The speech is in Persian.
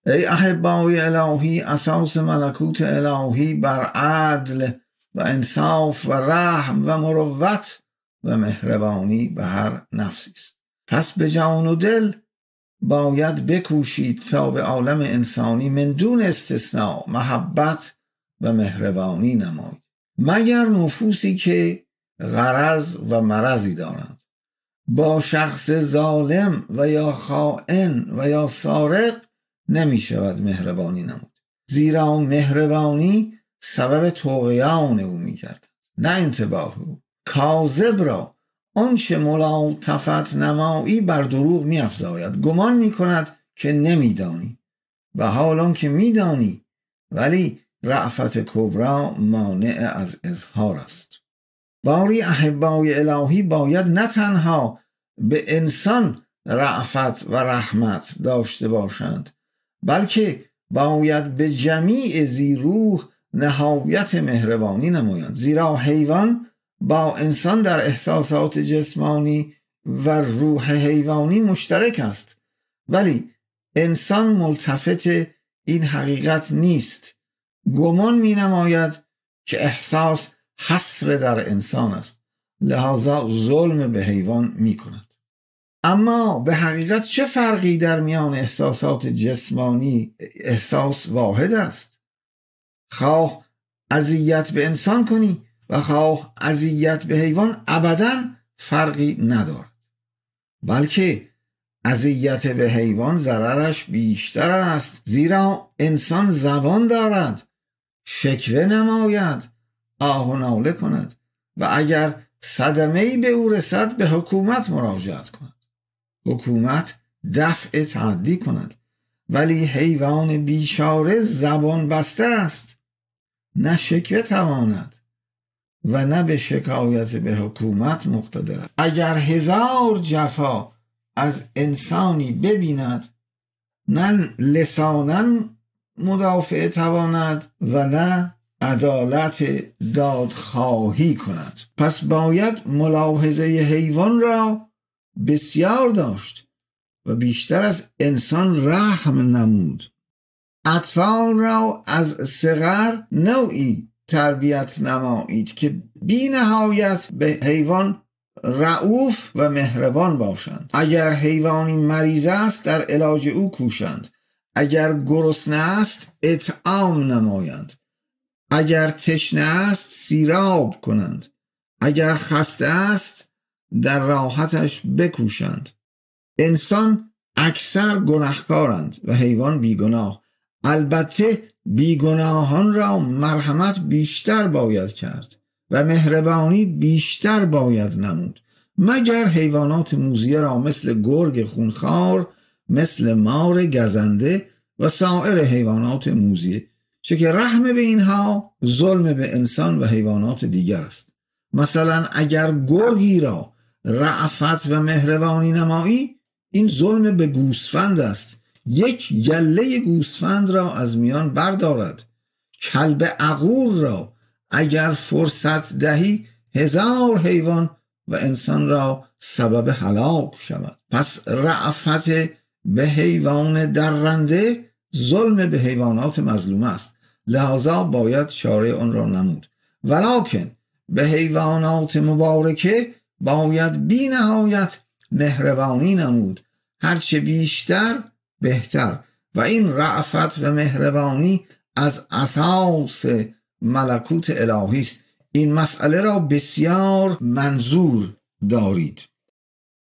ای احبای الهی، اساس ملکوت الهی بر عدل و انصاف و رحم و مروت و مهربانی به هر نفسی است. پس به جان و دل باید بکوشید تا به عالم انسانی من دون استثناء محبت و مهربانی نمایید، مگر نفوسی که غرض و مرضی دارند. با شخص ظالم و یا خائن و یا سارق نمی شود مهربانی نمود، زیرا مهربانی سبب طغیان او می گردد نه انتباه او. کاذب را آنچه ملاطفت نمایی بر دروغ می افزاید، گمان می کند که نمی دانی و حالان که می دانی، ولی رأفت کبرا مانع از اظهار است. باری احبای الهی باید نه تنها به انسان رأفت و رحمت داشته باشند، بلکه باید به جمیع ذی روح نهایت مهربانی نمایند، زیرا حیوان با انسان در احساسات جسمانی و روح حیوانی مشترک است، ولی انسان ملتفت این حقیقت نیست. گمان می نماید که احساس حصر در انسان است، لذا ظلم به حیوان می کند. اما به حقیقت چه فرقی در میان احساسات جسمانی؟ احساس واحد است. خواه اذیت به انسان کنی و خواه اذیت به حیوان ابداً فرقی ندارد، بلکه اذیت به حیوان ضررش بیشتر است، زیرا انسان زبان دارد، شکوه نماید، آه و ناله کند و اگر صدمه‌ای به او رسد به حکومت مراجعت کند، حکومت دفع تعدی کند. ولی حیوان بیچاره زبان بسته است، نه شکوه تواند و نه به شکایت به حکومت مقتدر است. اگر 1000 جفا از انسانی ببیند، نه لسانا مدافع تواند و نه عدالت دادخواهی کند. پس باید ملاحظه حیوان را بسیار داشت و بیشتر از انسان رحم نمود. اطفال را از صغر نوعی تربیت نمایید که بی نهایت به حیوان رؤوف و مهربان باشند. اگر حیوانی مریض است در علاج او کوشند، اگر گرسنه است اطعام نمایند، اگر تشنه است سیراب کنند، اگر خسته است در راحتش بکوشند. انسان اکثر گناهکارند و حیوان بیگناه. البته بیگناهان را مرحمت بیشتر باید کرد و مهربانی بیشتر باید نمود، مگر حیوانات موذیه را مثل گرگ خونخوار، مثل مار گزنده و سایر حیوانات موذیه، چه که رحم به اینها ظلم به انسان و حیوانات دیگر است. مثلا اگر گرگی را رأفت و مهربانی نمایی، این ظلم به گوسفند است. یک گله گوسفند را از میان بردارد. کلب عقور را اگر فرصت دهی 1000 حیوان و انسان را سبب هلاک شود. پس رأفت به حیوان درنده ظلم به حیوانات مظلوم است، لذا باید چاره آن را نمود. ولکن به حیوانات مبارکه باید بی نهایت مهربانی نمود، هرچه بیشتر بهتر، و این رأفت و مهربانی از اساس ملکوت الهی است. این مسئله را بسیار منظور دارید.